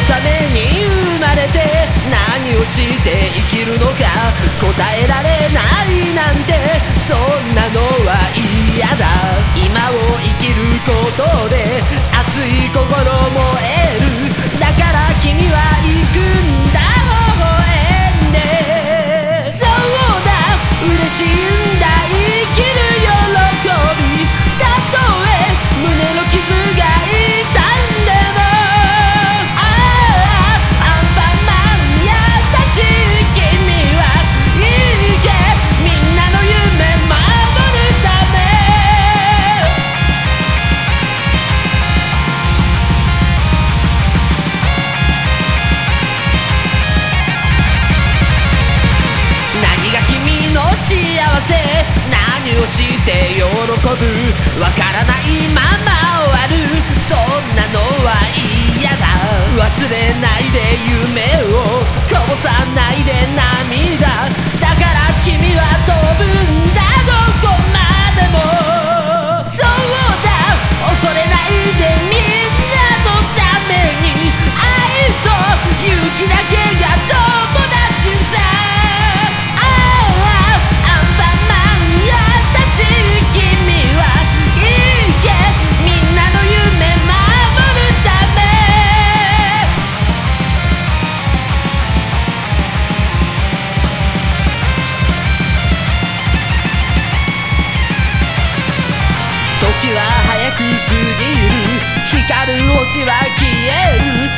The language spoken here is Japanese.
ために生まれて何をして生きるのか答えられないなんてそんなのは嫌だ。今を生きることで熱い心燃える。だから君は行くんだ微笑んで。そうだ嬉しいんだ生きる喜び。たとえ胸の傷が痛んでもアンパンマン優しい君はいけみんなの夢守るため。何が君の幸せ何をして喜ぶわからないまま終わる。そんなのは嫌だ。忘れないで夢をこぼさないで涙。だから君は飛ぶんだどこまでも。そうだ恐れないでみんなのために愛と勇気だけが友達さ。時は早く過ぎる。光る星は消える。